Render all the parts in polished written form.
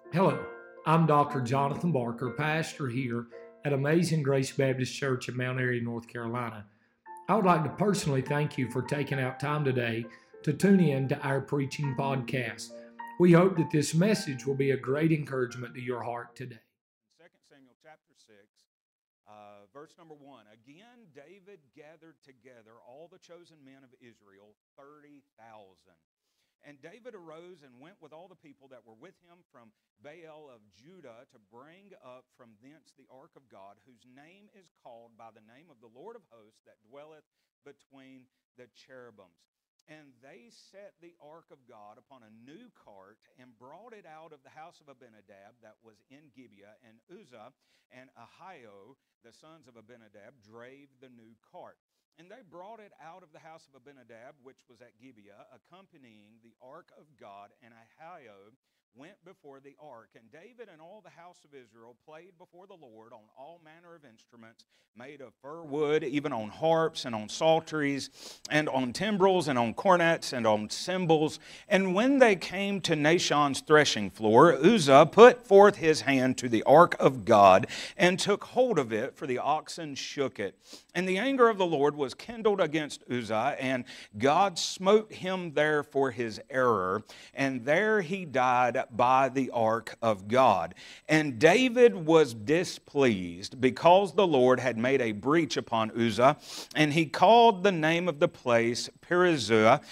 Hello, I'm Dr. Jonathan Barker, pastor here at Amazing Grace Baptist Church in Mount Airy, North Carolina. I would like to personally thank you for taking out time today to tune in to our preaching podcast. We hope that this message will be a great encouragement to your heart today. 2 Samuel chapter 6, verse number 1. Again, David gathered together all the chosen men of Israel, 30,000. And David arose and went with all the people that were with him from Baal of Judah to bring up from thence the ark of God, whose name is called by the name of the Lord of hosts that dwelleth between the cherubims. And they set the ark of God upon a new cart and brought it out of the house of Abinadab that was in Gibeah. And Uzzah and Ahio, the sons of Abinadab, drave the new cart. And they brought it out of the house of Abinadab, which was at Gibeah, accompanying the ark of God, and Ahio went before the ark. And David and all the house of Israel played before the Lord on all manner of instruments made of fir wood, even on harps and on psalteries and on timbrels and on cornets and on cymbals. And when they came to Nashon's threshing floor, Uzzah put forth his hand to the ark of God and took hold of it, for the oxen shook it. And the anger of the Lord was kindled against Uzzah, and God smote him there for his error, and there he died by the ark of God. And David was displeased because the Lord had made a breach upon Uzzah, and he called the name of the place Perez-Uzzah.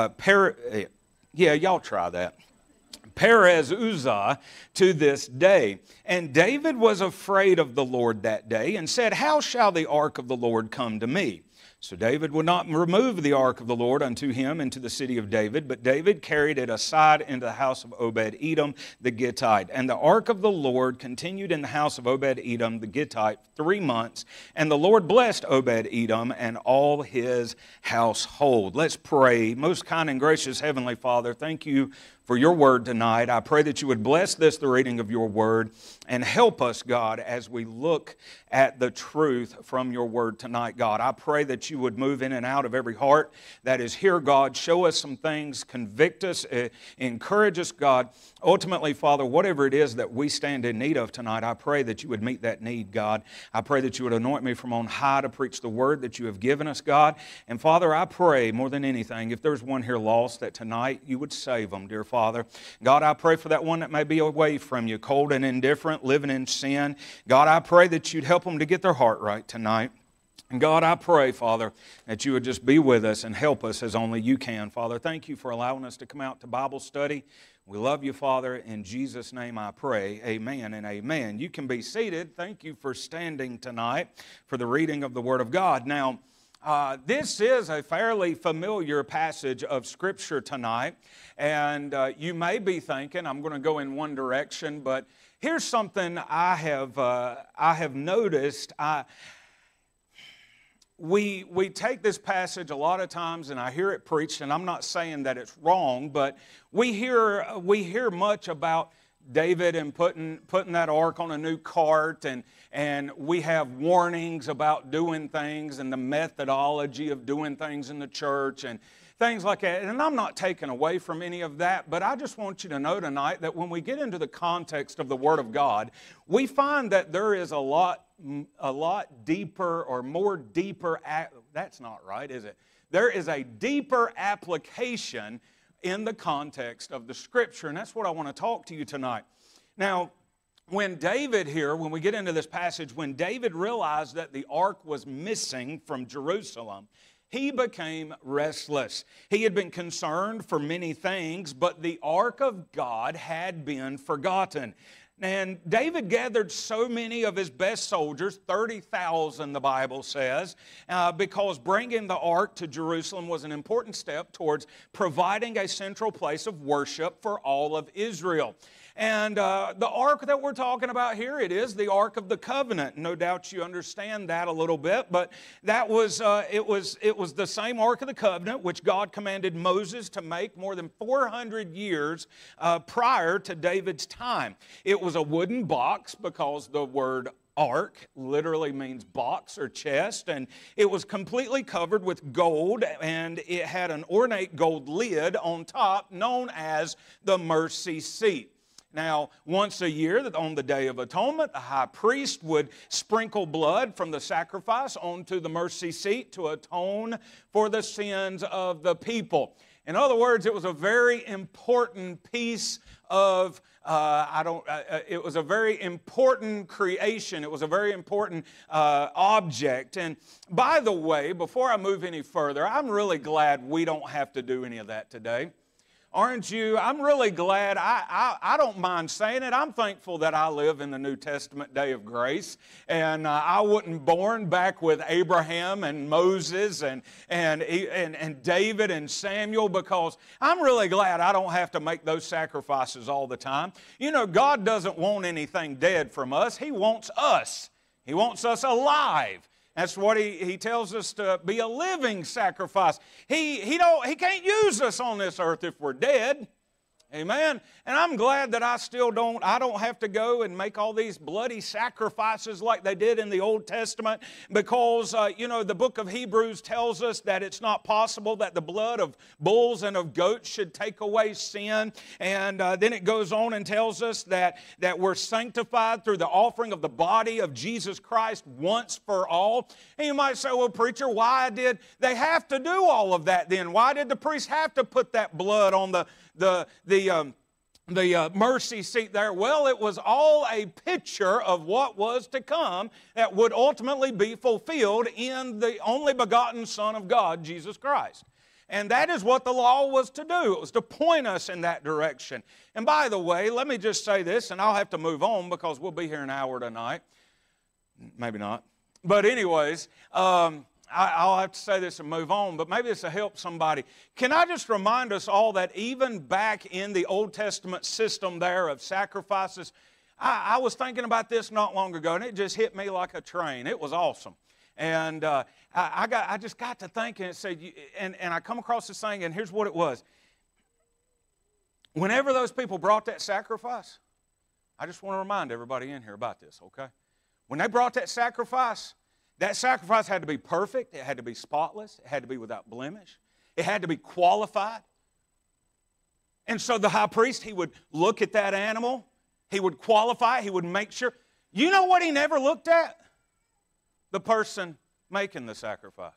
Y'all try that. Perez-Uzzah to this day. And David was afraid of the Lord that day and said, "How shall the ark of the Lord come to me?" So David would not remove the ark of the Lord unto him into the city of David, but David carried it aside into the house of Obed-Edom the Gittite. And the ark of the Lord continued in the house of Obed-Edom the Gittite 3 months, and the Lord blessed Obed-Edom and all his household. Let's pray. Most kind and gracious Heavenly Father, thank you for your word tonight. I pray that you would bless this, the reading of your word, and help us, God, as we look at the truth from your word tonight, God. I pray that you would move in and out of every heart that is here, God. Show us some things, convict us, encourage us, God. Ultimately, Father, whatever it is that we stand in need of tonight, I pray that you would meet that need, God. I pray that you would anoint me from on high to preach the word that you have given us, God. And Father, I pray more than anything, if there's one here lost, that tonight you would save them, dear Father. God, I pray for that one that may be away from you, cold and indifferent, living in sin. God, I pray that you'd help them to get their heart right tonight. And God, I pray, Father, that you would just be with us and help us as only you can. Father, thank you for allowing us to come out to Bible study. We love you, Father. In Jesus' name I pray. Amen and amen. You can be seated. Thank you for standing tonight for the reading of the Word of God. Now, this is a fairly familiar passage of Scripture tonight, and you may be thinking, I'm going to go in one direction, but here's something I have noticed. We take this passage a lot of times, and I hear it preached, and I'm not saying that it's wrong, but we hear much about David and putting that ark on a new cart, and we have warnings about doing things and the methodology of doing things in the church and things like that. And I'm not taking away from any of that, but I just want you to know tonight that when we get into the context of the Word of God, we find that there is a lot deeper or more deeper, that's not right, is it? There is a deeper application in the context of the Scripture, and that's what I want to talk to you tonight. Now, when we get into this passage, when David realized that the ark was missing from Jerusalem, he became restless. He had been concerned for many things, but the ark of God had been forgotten. And David gathered so many of his best soldiers, 30,000 the Bible says, because bringing the ark to Jerusalem was an important step towards providing a central place of worship for all of Israel. And the ark that we're talking about here, it is the Ark of the Covenant. No doubt you understand that a little bit, but that was it was the same Ark of the Covenant which God commanded Moses to make more than 400 years prior to David's time. It was a wooden box because the word ark literally means box or chest, and it was completely covered with gold, and it had an ornate gold lid on top known as the mercy seat. Now, once a year, on the Day of Atonement, the high priest would sprinkle blood from the sacrifice onto the mercy seat to atone for the sins of the people. In other words, it was a very important piece of it was a very important creation. It was a very important object. And by the way, before I move any further, I'm really glad we don't have to do any of that today. Aren't you? I'm really glad. I don't mind saying it. I'm thankful that I live in the New Testament day of grace. And I wasn't born back with Abraham and Moses and David and Samuel, because I'm really glad I don't have to make those sacrifices all the time. You know, God doesn't want anything dead from us. He wants us. He wants us alive. That's what he tells us, to be a living sacrifice. He can't use us on this earth if we're dead. Amen. And I'm glad that I don't have to go and make all these bloody sacrifices like they did in the Old Testament, because, the book of Hebrews tells us that it's not possible that the blood of bulls and of goats should take away sin. And then it goes on and tells us that we're sanctified through the offering of the body of Jesus Christ once for all. And you might say, well, preacher, why did they have to do all of that then? Why did the priest have to put that blood on the mercy seat there? Well, it was all a picture of what was to come that would ultimately be fulfilled in the only begotten Son of God, Jesus Christ. And that is what the law was to do. It was to point us in that direction. And by the way, let me just say this, and I'll have to move on because we'll be here an hour tonight. Maybe not. But anyways, I'll have to say this and move on, but maybe this will help somebody. Can I just remind us all that even back in the Old Testament system there of sacrifices, I was thinking about this not long ago, and it just hit me like a train. It was awesome. And I just got to thinking, it said, and I come across this thing, and here's what it was. Whenever those people brought that sacrifice, I just want to remind everybody in here about this, okay? When they brought that sacrifice had to be perfect. It had to be spotless. It had to be without blemish. It had to be qualified. And so the high priest, he would look at that animal. He would qualify. He would make sure. You know what he never looked at? The person making the sacrifice.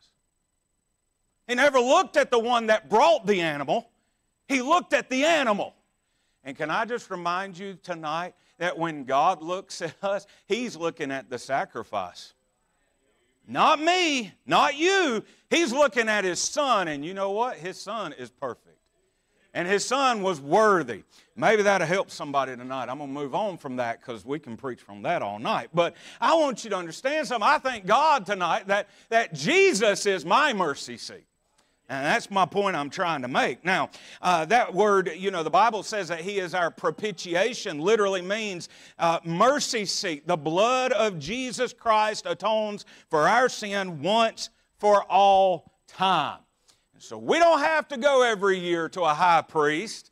He never looked at the one that brought the animal. He looked at the animal. And can I just remind you tonight that when God looks at us, He's looking at the sacrifice. Not me, not you. He's looking at His Son, and you know what? His Son is perfect. And His Son was worthy. Maybe that'll help somebody tonight. I'm going to move on from that because we can preach from that all night. But I want you to understand something. I thank God tonight that Jesus is my mercy seat. And that's my point I'm trying to make. Now, that word, the Bible says that He is our propitiation, literally means mercy seat. The blood of Jesus Christ atones for our sin once for all time. And so we don't have to go every year to a high priest,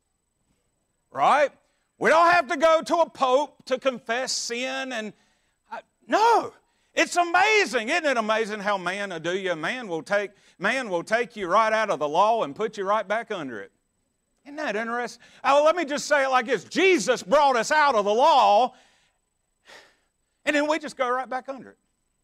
right? We don't have to go to a pope to confess sin. No. It's amazing. Isn't it amazing how man will do you? Man will take you right out of the law and put you right back under it. Isn't that interesting? Oh, let me just say it like this. Jesus brought us out of the law, and then we just go right back under it.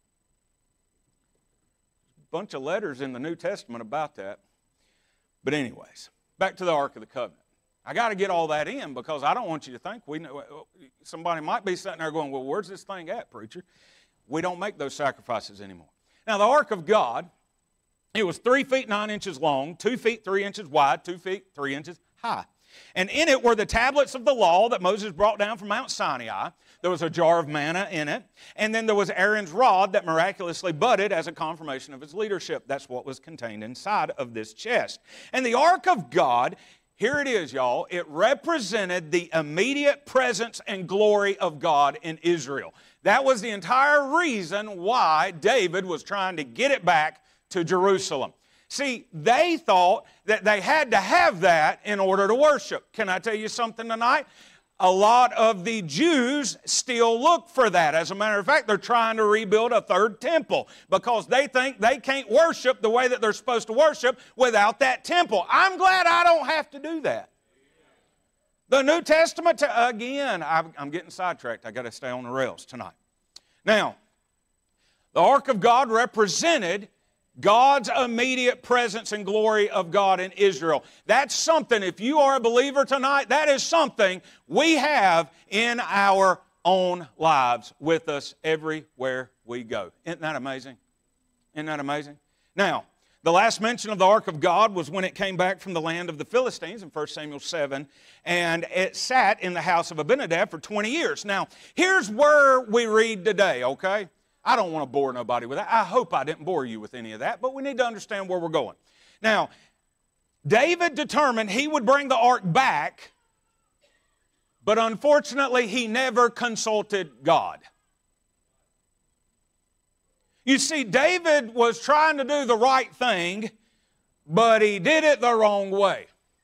A bunch of letters in the New Testament about that. But anyways, back to the Ark of the Covenant. I got to get all that in because I don't want you to think somebody might be sitting there going, well, where's this thing at, preacher? We don't make those sacrifices anymore. Now, the Ark of God, it was 3 feet 9 inches long, 2 feet 3 inches wide, 2 feet 3 inches high. And in it were the tablets of the law that Moses brought down from Mount Sinai. There was a jar of manna in it. And then there was Aaron's rod that miraculously budded as a confirmation of his leadership. That's what was contained inside of this chest. And the Ark of God, here it is, y'all. It represented the immediate presence and glory of God in Israel. That was the entire reason why David was trying to get it back to Jerusalem. See, they thought that they had to have that in order to worship. Can I tell you something tonight? A lot of the Jews still look for that. As a matter of fact, they're trying to rebuild a third temple because they think they can't worship the way that they're supposed to worship without that temple. I'm glad I don't have to do that. The New Testament, again, I'm getting sidetracked. I got to stay on the rails tonight. Now, the ark of God represented God's immediate presence and glory of God in Israel. That's something, if you are a believer tonight, that is something we have in our own lives with us everywhere we go. Isn't that amazing? Isn't that amazing? Now, the last mention of the ark of God was when it came back from the land of the Philistines in 1 Samuel 7, and it sat in the house of Abinadab for 20 years. Now, here's where we read today, okay? I don't want to bore nobody with that. I hope I didn't bore you with any of that, but we need to understand where we're going. Now, David determined he would bring the ark back, but unfortunately he never consulted God. You see, David was trying to do the right thing, but he did it the wrong way.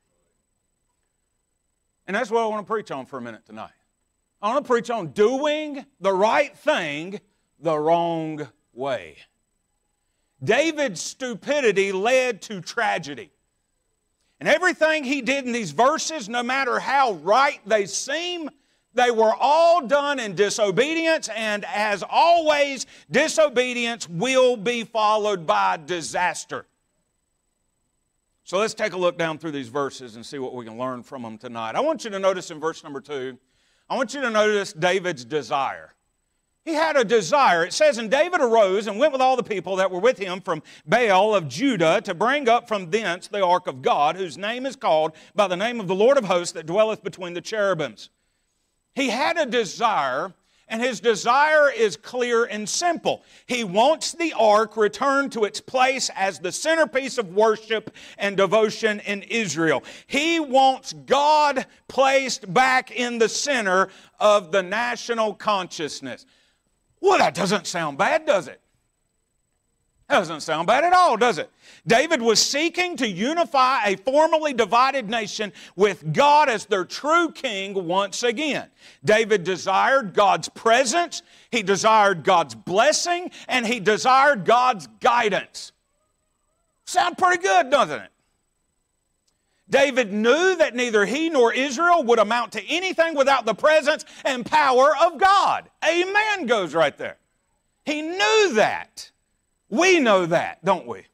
And that's what I want to preach on for a minute tonight. I want to preach on doing the right thing the wrong way. David's stupidity led to tragedy. And everything he did in these verses, no matter how right they seem, they were all done in disobedience, and as always, disobedience will be followed by disaster. So let's take a look down through these verses and see what we can learn from them tonight. I want you to notice in verse number 2, I want you to notice David's desire. He had a desire. It says, "And David arose and went with all the people that were with him from Baal of Judah to bring up from thence the ark of God, whose name is called by the name of the Lord of hosts that dwelleth between the cherubims." He had a desire, and his desire is clear and simple. He wants the ark returned to its place as the centerpiece of worship and devotion in Israel. He wants God placed back in the center of the national consciousness. Well, that doesn't sound bad, does it? That doesn't sound bad at all, does it? David was seeking to unify a formerly divided nation with God as their true king once again. David desired God's presence, he desired God's blessing, and he desired God's guidance. Sound pretty good, doesn't it? David knew that neither he nor Israel would amount to anything without the presence and power of God. Amen goes right there. He knew that. We know that, don't we?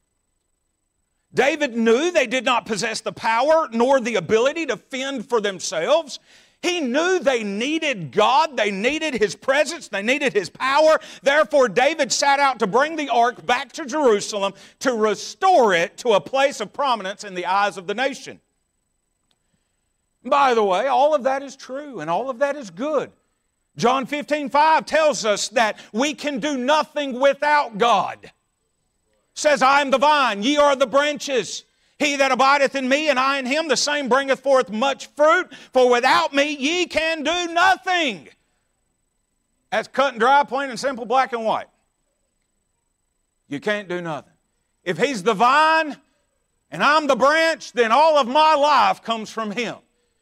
David knew they did not possess the power nor the ability to fend for themselves. He knew they needed God, they needed His presence, they needed His power. Therefore, David set out to bring the ark back to Jerusalem to restore it to a place of prominence in the eyes of the nation. By the way, all of that is true and all of that is good. John 15:5 tells us that we can do nothing without God. It says, "I am the vine, ye are the branches. He that abideth in me, and I in him, the same bringeth forth much fruit. For without me ye can do nothing." That's cut and dry, plain and simple, black and white. You can't do nothing. If He's the vine and I'm the branch, then all of my life comes from Him.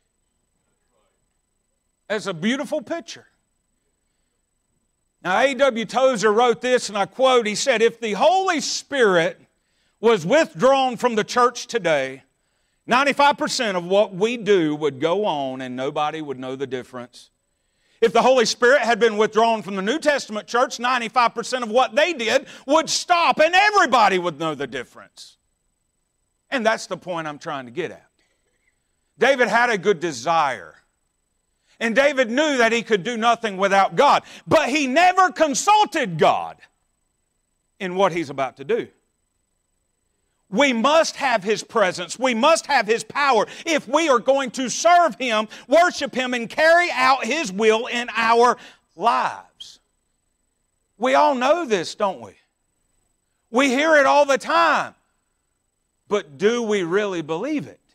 That's a beautiful picture. Now, A.W. Tozer wrote this, and I quote, he said, "If the Holy Spirit was withdrawn from the church today, 95% of what we do would go on and nobody would know the difference. If the Holy Spirit had been withdrawn from the New Testament church, 95% of what they did would stop and everybody would know the difference." And that's the point I'm trying to get at. David had a good desire. And David knew that he could do nothing without God. But he never consulted God in what he's about to do. We must have His presence. We must have His power if we are going to serve Him, worship Him, and carry out His will in our lives. We all know this, don't we? We hear it all the time. But do we really believe it?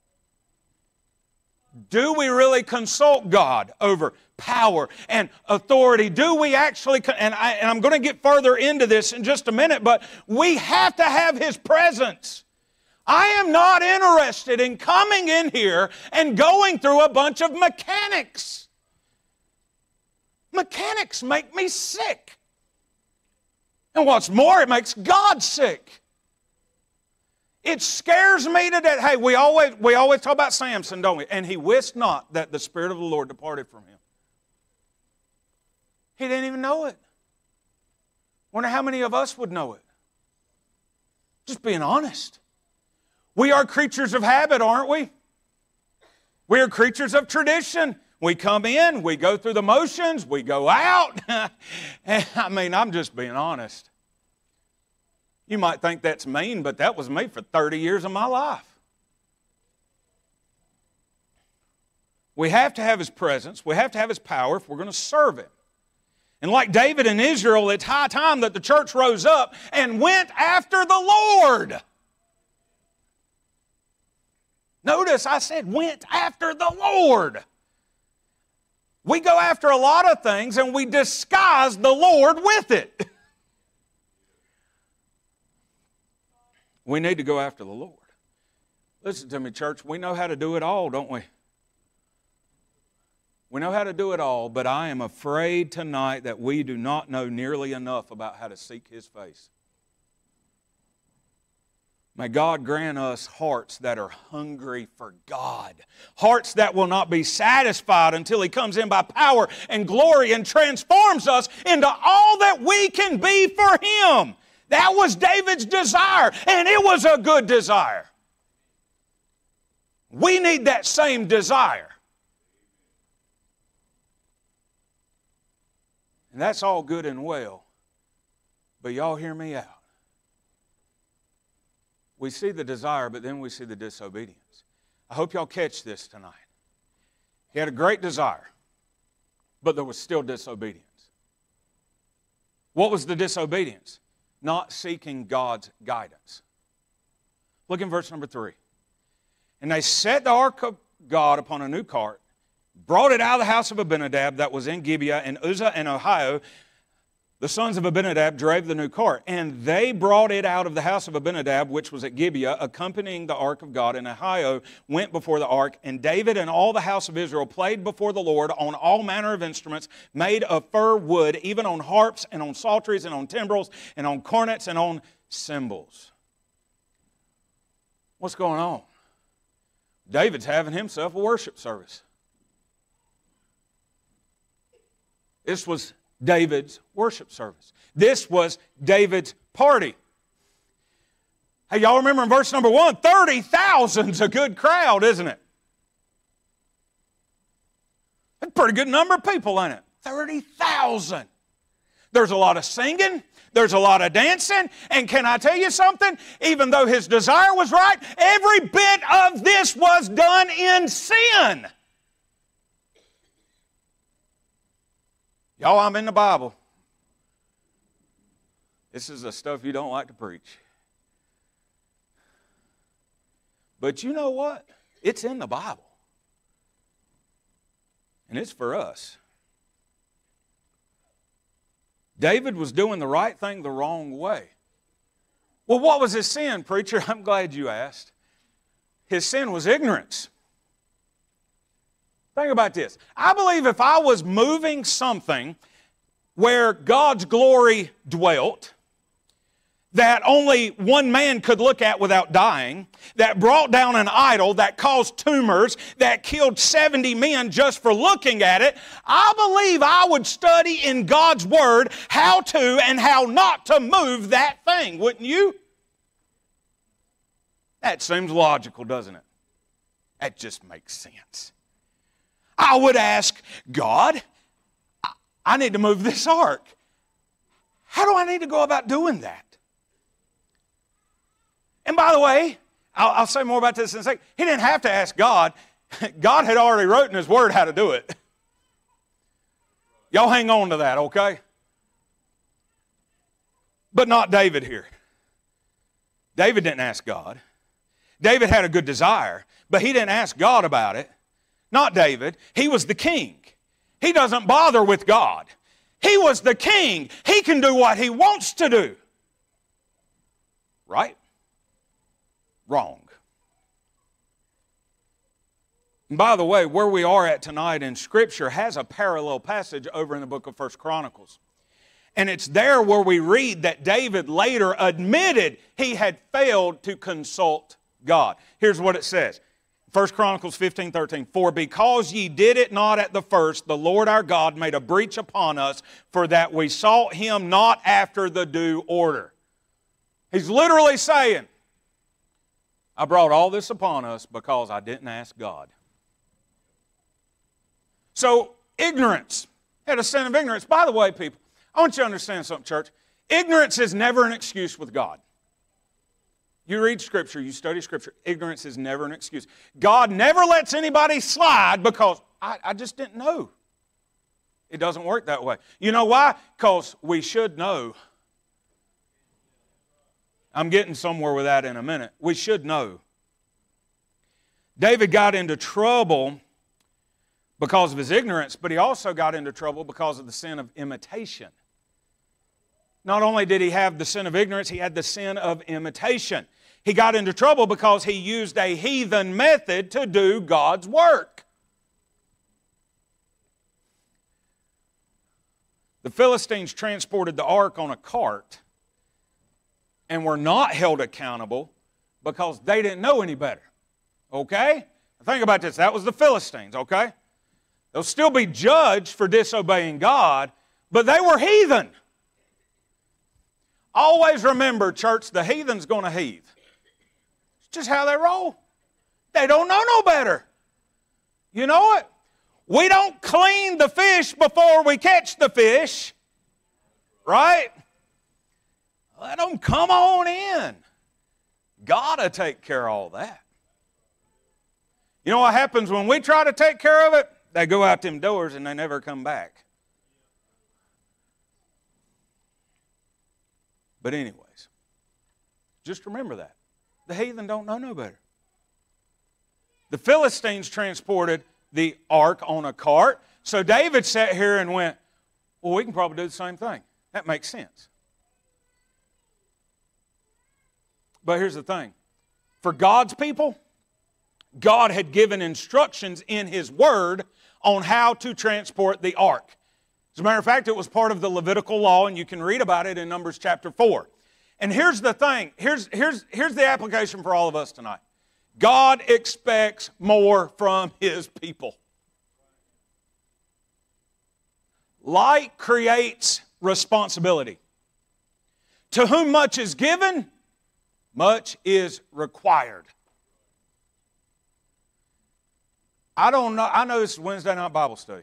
Do we really consult God over power and authority? Do we actually, and I'm going to get further into this in just a minute, but we have to have His presence. I am not interested in coming in here and going through a bunch of mechanics. Mechanics make me sick. And what's more, it makes God sick. It scares me to death. Hey, we always talk about Samson, don't we? And he wist not that the Spirit of the Lord departed from him. He didn't even know it. Wonder how many of us would know it. Just being honest. We are creatures of habit, aren't we? We are creatures of tradition. We come in, we go through the motions, we go out. I mean, I'm just being honest. You might think that's mean, but that was me for 30 years of my life. We have to have His presence. We have to have His power if we're going to serve Him. And like David and Israel, it's high time that the church rose up and went after the Lord. Notice I said went after the Lord. We go after a lot of things and we disguise the Lord with it. We need to go after the Lord. Listen to me, church. We know how to do it all, don't we? We know how to do it all, but I am afraid tonight that we do not know nearly enough about how to seek His face. May God grant us hearts that are hungry for God. Hearts that will not be satisfied until He comes in by power and glory and transforms us into all that we can be for Him. That was David's desire, and it was a good desire. We need that same desire. And that's all good and well. But y'all hear me out. We see the desire, but then we see the disobedience. I hope y'all catch this tonight. He had a great desire, but there was still disobedience. What was the disobedience? Not seeking God's guidance. Look in verse number 3. And they set the ark of God upon a new cart, brought it out of the house of Abinadab that was in Gibeah, and Uzzah and Ahio, the sons of Abinadab, drave the new cart. And they brought it out of the house of Abinadab, which was at Gibeah, accompanying the ark of God. And Ahio went before the ark. And David and all the house of Israel played before the Lord on all manner of instruments made of fir wood, even on harps and on psalteries and on timbrels and on cornets and on cymbals. What's going on? David's having himself a worship service. This was David's worship service. This was David's party. Hey, y'all remember in verse number 1, 30,000's a good crowd, isn't it? That's a pretty good number of people, ain't it? 30,000. There's a lot of singing. There's a lot of dancing. And can I tell you something? Even though his desire was right, every bit of this was done in sin. Y'all, I'm in the Bible. This is the stuff you don't like to preach. But you know what? It's in the Bible. And it's for us. David was doing the right thing the wrong way. Well, what was his sin, preacher? I'm glad you asked. His sin was ignorance. Think about this. I believe if I was moving something where God's glory dwelt, that only one man could look at without dying, that brought down an idol, that caused tumors, that killed 70 men just for looking at it, I believe I would study in God's Word how to and how not to move that thing, wouldn't you? That seems logical, doesn't it? That just makes sense. I would ask, God, I need to move this ark. How do I need to go about doing that? And by the way, I'll say more about this in a second. He didn't have to ask God. God had already wrote in His Word how to do it. Y'all hang on to that, okay? But not David here. David didn't ask God. David had a good desire, but he didn't ask God about it. Not David. He was the king. He doesn't bother with God. He was the king. He can do what he wants to do. Right? Wrong. And by the way, where we are at tonight in Scripture has a parallel passage over in the book of 1 Chronicles. And it's there where we read that David later admitted he had failed to consult God. Here's what it says. 1 Chronicles 15:13, for because ye did it not at the first, the Lord our God made a breach upon us, for that we sought Him not after the due order. He's literally saying, I brought all this upon us because I didn't ask God. So, ignorance. Had a sin of ignorance. By the way, people, I want you to understand something, church. Ignorance is never an excuse with God. You read Scripture, you study Scripture, ignorance is never an excuse. God never lets anybody slide because I just didn't know. It doesn't work that way. You know why? Because we should know. I'm getting somewhere with that in a minute. We should know. David got into trouble because of his ignorance, but he also got into trouble because of the sin of imitation. Not only did he have the sin of ignorance, he had the sin of imitation. He got into trouble because he used a heathen method to do God's work. The Philistines transported the ark on a cart and were not held accountable because they didn't know any better. Okay? Think about this. That was the Philistines, okay? They'll still be judged for disobeying God, but they were heathen. Always remember, church, the heathen's going to heathe. It's just how they roll. They don't know no better. You know it? We don't clean the fish before we catch the fish. Right? Let them come on in. Gotta take care of all that. You know what happens when we try to take care of it? They go out them doors and they never come back. But anyways, just remember that. The heathen don't know no better. The Philistines transported the ark on a cart. So David sat here and went, well, we can probably do the same thing. That makes sense. But here's the thing. For God's people, God had given instructions in His Word on how to transport the ark. As a matter of fact, it was part of the Levitical law, and you can read about it in Numbers chapter 4. And here's the thing. Here's the application for all of us tonight. God expects more from His people. Light creates responsibility. To whom much is given, much is required. I know this is Wednesday night Bible study.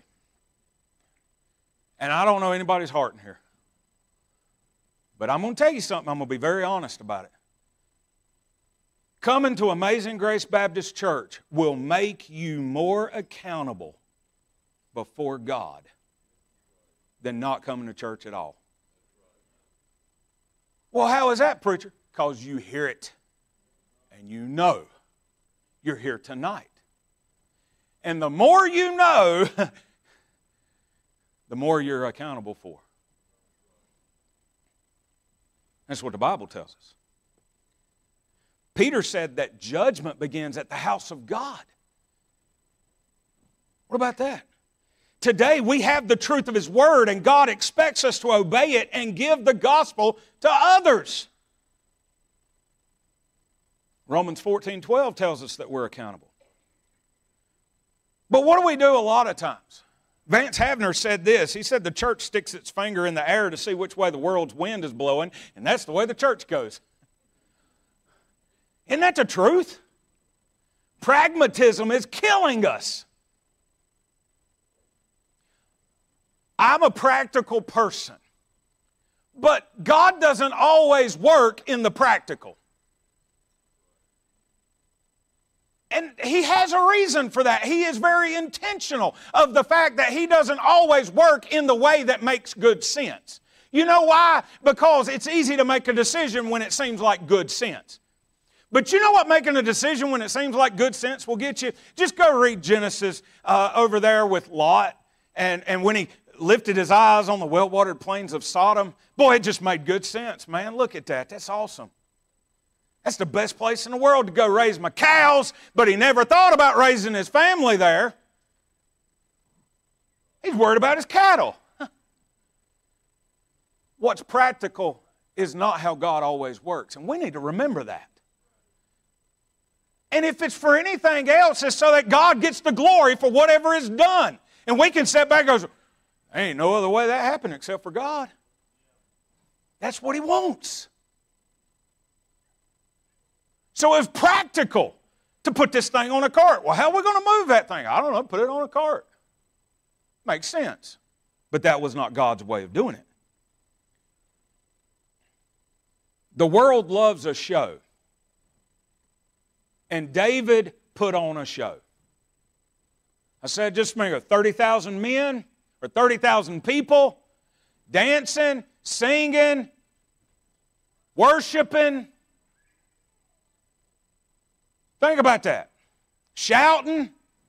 And I don't know anybody's heart in here. But I'm going to tell you something. I'm going to be very honest about it. Coming to Amazing Grace Baptist Church will make you more accountable before God than not coming to church at all. Well, how is that, preacher? Because you hear it and you know you're here tonight. And the more you know, the more you're accountable for. That's what the Bible tells us. Peter said that judgment begins at the house of God. What about that? Today we have the truth of His Word, and God expects us to obey it and give the gospel to others. Romans 14:12 tells us that we're accountable. But what do we do a lot of times? Vance Havner said this. He said the church sticks its finger in the air to see which way the world's wind is blowing, and that's the way the church goes. Isn't that the truth? Pragmatism is killing us. I'm a practical person, but God doesn't always work in the practical. And He has a reason for that. He is very intentional of the fact that He doesn't always work in the way that makes good sense. You know why? Because it's easy to make a decision when it seems like good sense. But you know what making a decision when it seems like good sense will get you? Just go read Genesis over there with Lot. And when he lifted his eyes on the well-watered plains of Sodom, boy, it just made good sense, man. Look at that. That's awesome. That's the best place in the world to go raise my cows, but he never thought about raising his family there. He's worried about his cattle. what's practical is not how God always works. And we need to remember that. And if it's for anything else, it's so that God gets the glory for whatever is done. And we can sit back and go, there ain't no other way that happened except for God. That's what He wants. So it's practical to put this thing on a cart. Well, how are we going to move that thing? I don't know, put it on a cart. Makes sense. But that was not God's way of doing it. The world loves a show. And David put on a show. I said, just think of 30,000 men or 30,000 people dancing, singing, worshiping. Think about that. Shouting.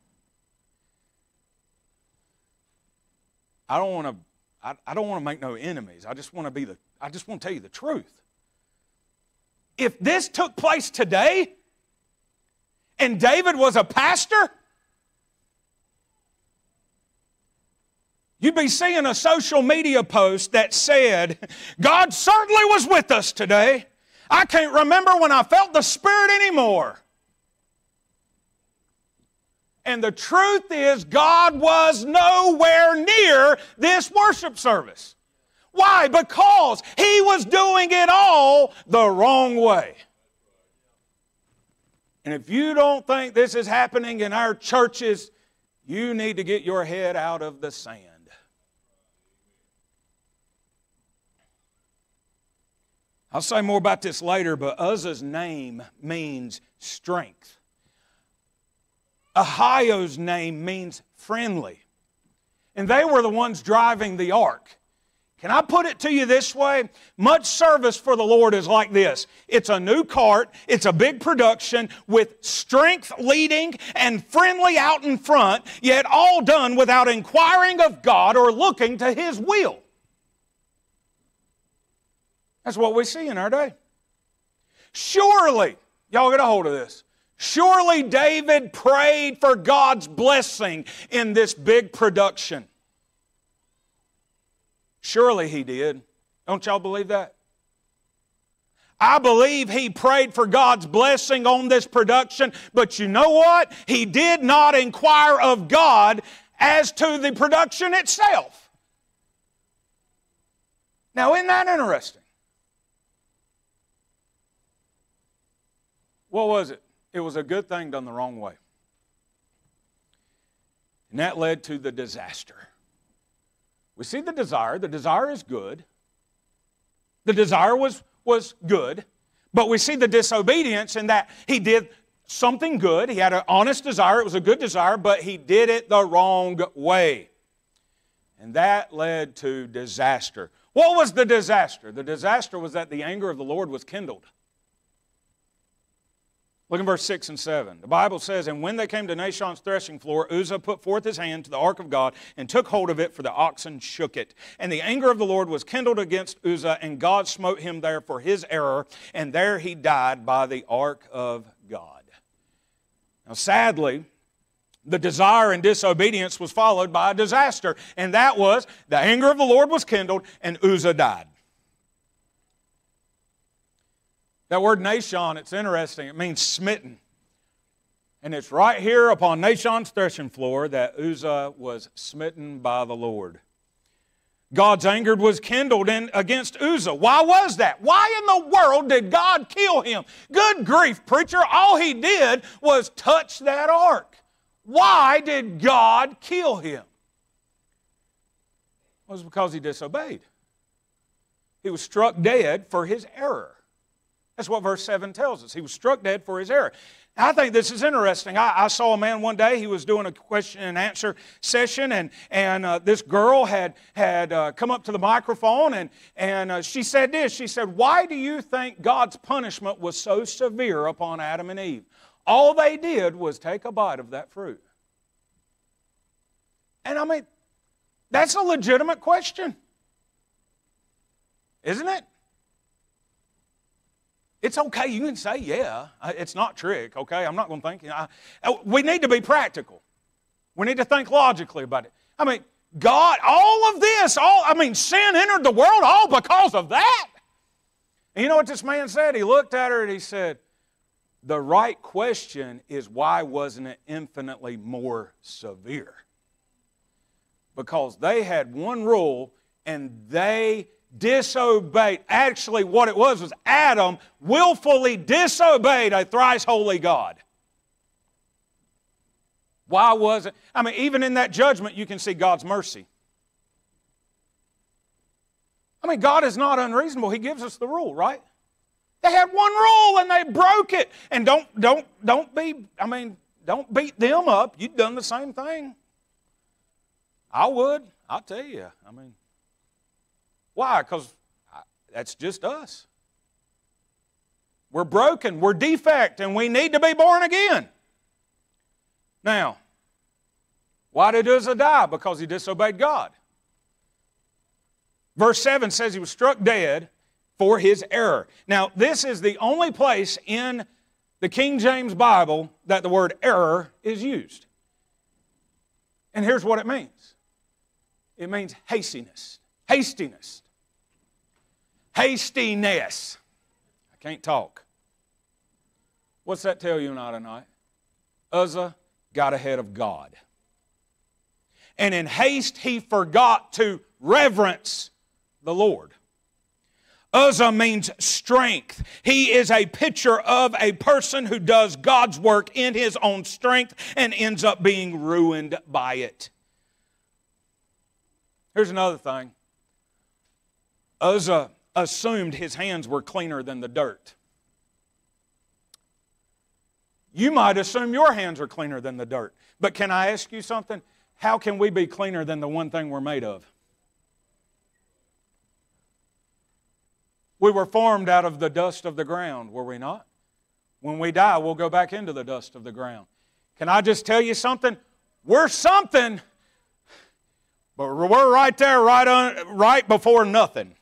I don't want to make no enemies. I just want to tell you the truth. If this took place today, and David was a pastor, you'd be seeing a social media post that said, God certainly was with us today. I can't remember when I felt the Spirit anymore. And the truth is, God was nowhere near this worship service. Why? Because He was doing it all the wrong way. And if you don't think this is happening in our churches, you need to get your head out of the sand. I'll say more about this later, but Uzzah's name means strength. Ahio's name means friendly. And they were the ones driving the ark. Can I put it to you this way? Much service for the Lord is like this. It's a new cart, it's a big production with strength leading and friendly out in front, yet all done without inquiring of God or looking to His will. That's what we see in our day. Surely, y'all get a hold of this, surely David prayed for God's blessing in this big production. Surely he did. Don't y'all believe that? I believe he prayed for God's blessing on this production, but you know what? He did not inquire of God as to the production itself. Now, isn't that interesting? What was it? It was a good thing done the wrong way. And that led to the disaster. We see the desire. The desire is good. The desire was good. But we see the disobedience in that he did something good. He had an honest desire. It was a good desire, but he did it the wrong way. And that led to disaster. What was the disaster? The disaster was that the anger of the Lord was kindled. Look in verse 6 and 7. The Bible says, and when they came to Nashon's threshing floor, Uzzah put forth his hand to the ark of God and took hold of it, for the oxen shook it. And the anger of the Lord was kindled against Uzzah, and God smote him there for his error, and there he died by the ark of God. Now sadly, the desire and disobedience was followed by a disaster, and that was the anger of the Lord was kindled, and Uzzah died. That word Nashon, it's interesting. It means smitten. And it's right here upon Nashon's threshing floor that Uzzah was smitten by the Lord. God's anger was kindled against Uzzah. Why was that? Why in the world did God kill him? Good grief, preacher. All he did was touch that ark. Why did God kill him? It was because he disobeyed. He was struck dead for his error. That's what verse 7 tells us. He was struck dead for his error. I think this is interesting. I saw a man one day, he was doing a question and answer session, and this girl had come up to the microphone, and she said this. She said, why do you think God's punishment was so severe upon Adam and Eve? All they did was take a bite of that fruit. And I mean, that's a legitimate question. Isn't it? It's okay, you can say, yeah, it's not trick, okay? I'm not going to think. We need to be practical. We need to think logically about it. I mean, God, all of this, sin entered the world all because of that. And you know what this man said? He looked at her and he said, the right question is, why wasn't it infinitely more severe? Because they had one rule and they disobeyed. Actually, what it was Adam willfully disobeyed a thrice holy God. Why was it? Even in that judgment, you can see God's mercy. God is not unreasonable. He gives us the rule, right? They had one rule and they broke it. And don't beat them up. You've done the same thing. I would. I'll tell you. Why? Because that's just us. We're broken. We're defect, and we need to be born again. Now, why did Uzzah die? Because he disobeyed God. Verse 7 says he was struck dead for his error. Now, this is the only place in the King James Bible that the word error is used. And here's what it means. It means hastiness. Hastiness. Hastiness. I can't talk. What's that tell you and I tonight? Uzzah got ahead of God. And in haste, he forgot to reverence the Lord. Uzzah means strength. He is a picture of a person who does God's work in his own strength and ends up being ruined by it. Here's another thing. Uzzah assumed his hands were cleaner than the dirt. You might assume your hands are cleaner than the dirt. But can I ask you something? How can we be cleaner than the one thing we're made of? We were formed out of the dust of the ground, were we not? When we die, we'll go back into the dust of the ground. Can I just tell you something? We're something, but we're right there, right before nothing.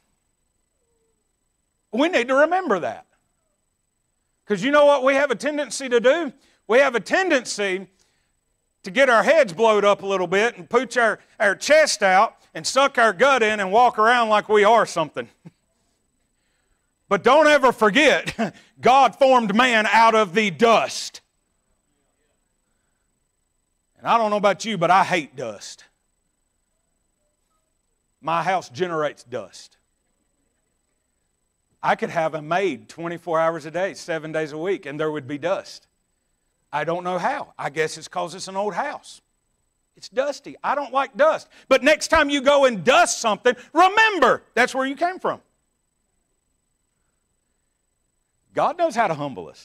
We need to remember that. Because you know what we have a tendency to do? We have a tendency to get our heads blowed up a little bit and pooch our chest out and suck our gut in and walk around like we are something. But don't ever forget, God formed man out of the dust. And I don't know about you, but I hate dust. My house generates dust. I could have a maid 24 hours a day, 7 days a week, and there would be dust. I don't know how. I guess it's because it's an old house. It's dusty. I don't like dust. But next time you go and dust something, remember, that's where you came from. God knows how to humble us.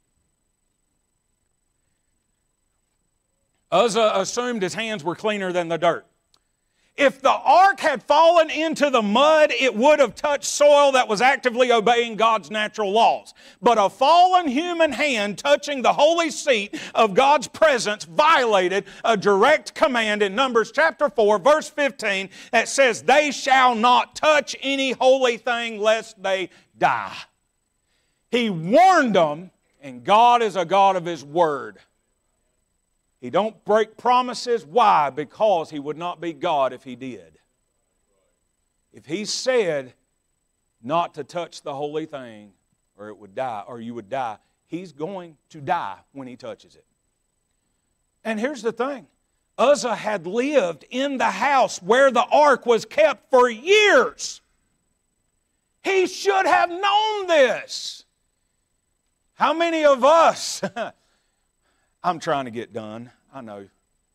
Uzzah assumed his hands were cleaner than the dirt. If the ark had fallen into the mud, it would have touched soil that was actively obeying God's natural laws. But a fallen human hand touching the holy seat of God's presence violated a direct command in Numbers chapter 4, verse 15, that says, "They shall not touch any holy thing lest they die." He warned them, and God is a God of His Word. He don't break promises. Why? Because He would not be God if He did. If He said not to touch the holy thing, or it would die, or you would die, He's going to die when He touches it. And here's the thing. Uzzah had lived in the house where the ark was kept for years. He should have known this. How many of us... I'm trying to get done, I know.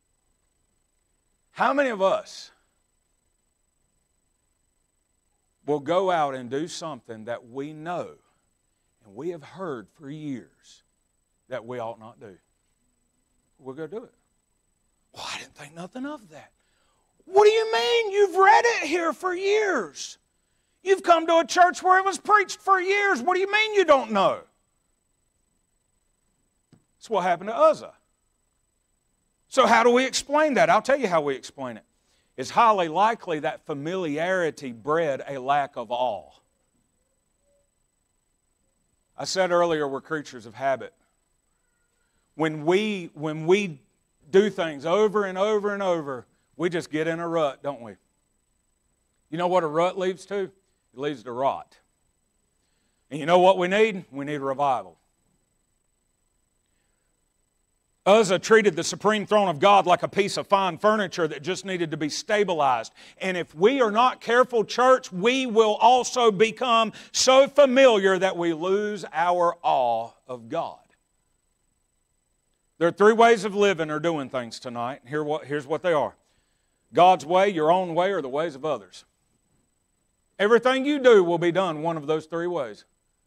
How many of us will go out and do something that we know and we have heard for years that we ought not do? We'll go do it. Well, I didn't think nothing of that. What do you mean? You've read it here for years. You've come to a church where it was preached for years. What do you mean you don't know? That's what happened to Uzzah. So how do we explain that? I'll tell you how we explain it. It's highly likely that familiarity bred a lack of awe. I said earlier we're creatures of habit. When we do things over and over and over, We just get in a rut, don't we? You know what a rut leads to? It leads to rot. And you know what we need? We need revival. Uzzah treated the supreme throne of God like a piece of fine furniture that just needed to be stabilized. And if we are not careful, church, we will also become so familiar that we lose our awe of God. There are three ways of living or doing things tonight. Here's what they are. God's way, your own way, or the ways of others. Everything you do will be done one of those three ways.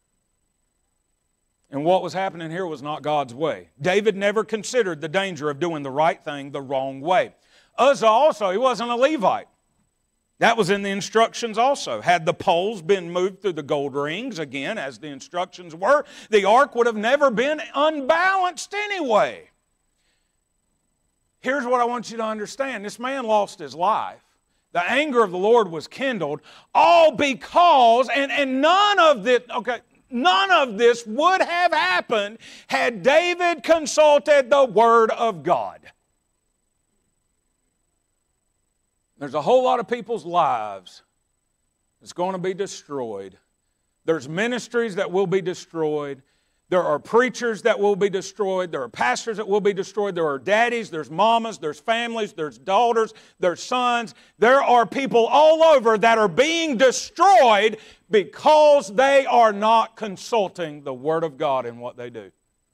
And what was happening here was not God's way. David never considered the danger of doing the right thing the wrong way. Uzzah also, he wasn't a Levite. That was in the instructions also. Had the poles been moved through the gold rings, again, as the instructions were, the ark would have never been unbalanced anyway. Here's what I want you to understand. This man lost his life. The anger of the Lord was kindled, all because, and none of this would have happened had David consulted the Word of God. There's a whole lot of people's lives that's going to be destroyed. There's ministries that will be destroyed. There are preachers that will be destroyed. There are pastors that will be destroyed. There are daddies, there's mamas, there's families, there's daughters, there's sons. There are people all over that are being destroyed because they are not consulting the Word of God in what they do.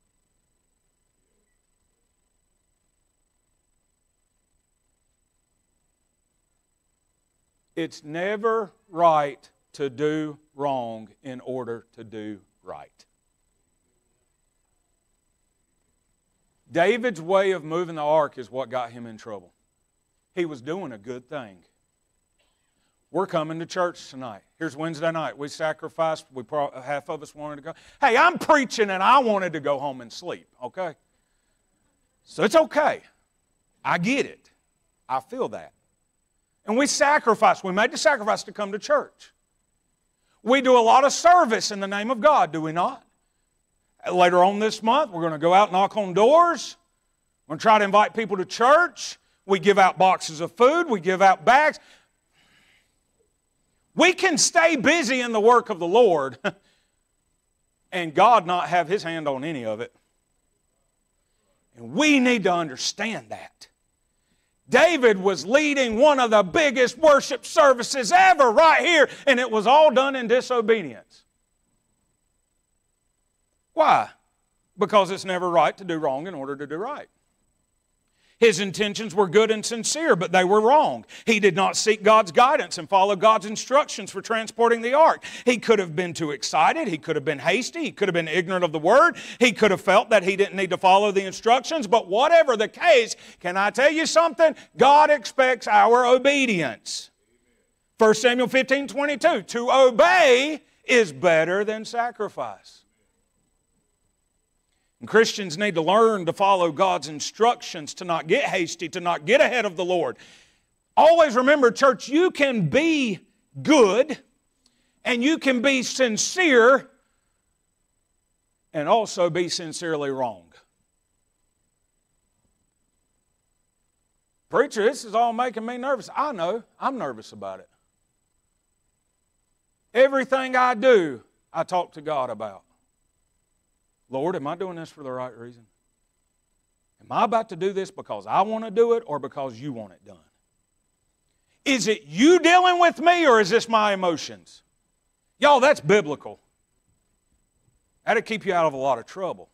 It's never right to do wrong in order to do right. David's way of moving the ark is what got him in trouble. He was doing a good thing. We're coming to church tonight. Here's Wednesday night. We sacrificed. Half of us wanted to go. Hey, I'm preaching and I wanted to go home and sleep, okay? So it's okay. I get it. I feel that. And we sacrificed. We made the sacrifice to come to church. We do a lot of service in the name of God, do we not? Later on this month, we're going to go out and knock on doors. We're going to try to invite people to church. We give out boxes of food. We give out bags. We can stay busy in the work of the Lord and God not have His hand on any of it. And we need to understand that. David was leading one of the biggest worship services ever right here, and it was all done in disobedience. Why? Because it's never right to do wrong in order to do right. His intentions were good and sincere, but they were wrong. He did not seek God's guidance and follow God's instructions for transporting the ark. He could have been too excited. He could have been hasty. He could have been ignorant of the Word. He could have felt that he didn't need to follow the instructions. But whatever the case, can I tell you something? God expects our obedience. 1 Samuel 15:22, to obey is better than sacrifice. And Christians need to learn to follow God's instructions, to not get hasty, to not get ahead of the Lord. Always remember, church, you can be good and you can be sincere and also be sincerely wrong. Preacher, this is all making me nervous. I know. I'm nervous about it. Everything I do, I talk to God about. Lord, am I doing this for the right reason? Am I about to do this because I want to do it or because you want it done? Is it you dealing with me or is this my emotions? Y'all, that's biblical. That'll keep you out of a lot of trouble.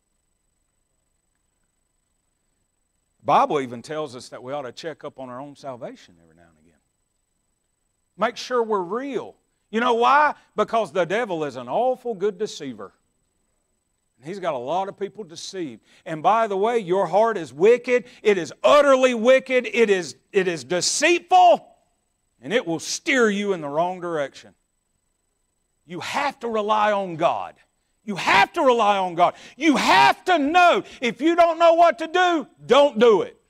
The Bible even tells us that we ought to check up on our own salvation every now and again. Make sure we're real. You know why? Because the devil is an awful good deceiver. He's got a lot of people deceived. And by the way, your heart is wicked. It is utterly wicked. It is deceitful. And it will steer you in the wrong direction. You have to rely on God. You have to rely on God. You have to know. If you don't know what to do, don't do it.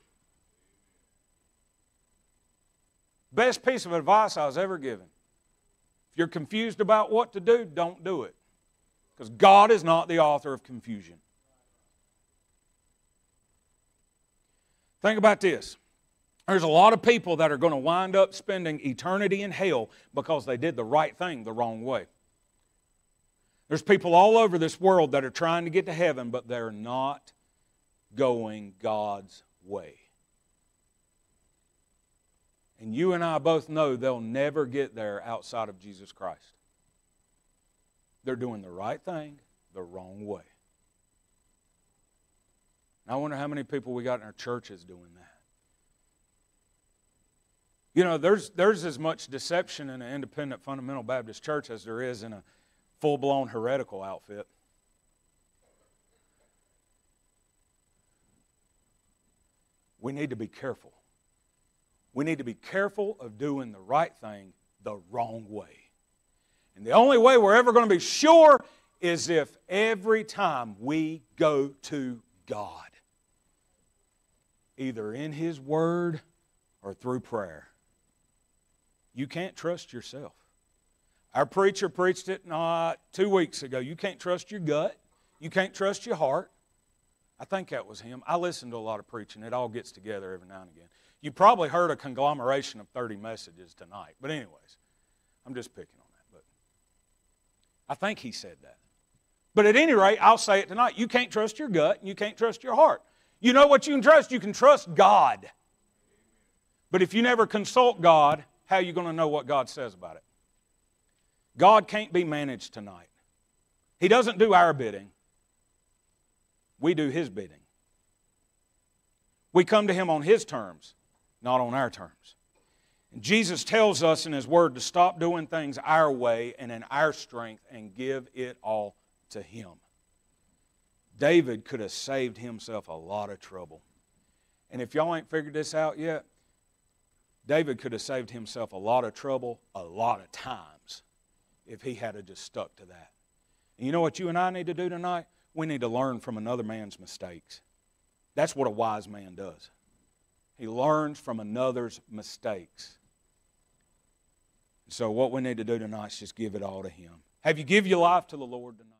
Best piece of advice I was ever given. If you're confused about what to do, don't do it. Because God is not the author of confusion. Think about this. There's a lot of people that are going to wind up spending eternity in hell because they did the right thing the wrong way. There's people all over this world that are trying to get to heaven, but they're not going God's way. And you and I both know they'll never get there outside of Jesus Christ. They're doing the right thing the wrong way. And I wonder how many people we got in our churches doing that. You know, there's as much deception in an independent fundamental Baptist church as there is in a full-blown heretical outfit. We need to be careful. We need to be careful of doing the right thing the wrong way. And the only way we're ever going to be sure is if every time we go to God, either in His Word or through prayer. You can't trust yourself. Our preacher preached it 2 weeks ago. You can't trust your gut. You can't trust your heart. I think that was him. I listen to a lot of preaching. It all gets together every now and again. You probably heard a conglomeration of 30 messages tonight. But anyways, I'm just picking on that. But I think he said that. But at any rate, I'll say it tonight. You can't trust your gut and you can't trust your heart. You know what you can trust? You can trust God. But if you never consult God, how are you going to know what God says about it? God can't be managed tonight. He doesn't do our bidding. We do His bidding. We come to Him on His terms, not on our terms. And Jesus tells us in His Word to stop doing things our way and in our strength and give it all to Him. David could have saved himself a lot of trouble. And if y'all ain't figured this out yet, David could have saved himself a lot of trouble a lot of times if he had just stuck to that. And you know what you and I need to do tonight? We need to learn from another man's mistakes. That's what a wise man does. He learns from another's mistakes. So what we need to do tonight is just give it all to Him. Have you give your life to the Lord tonight?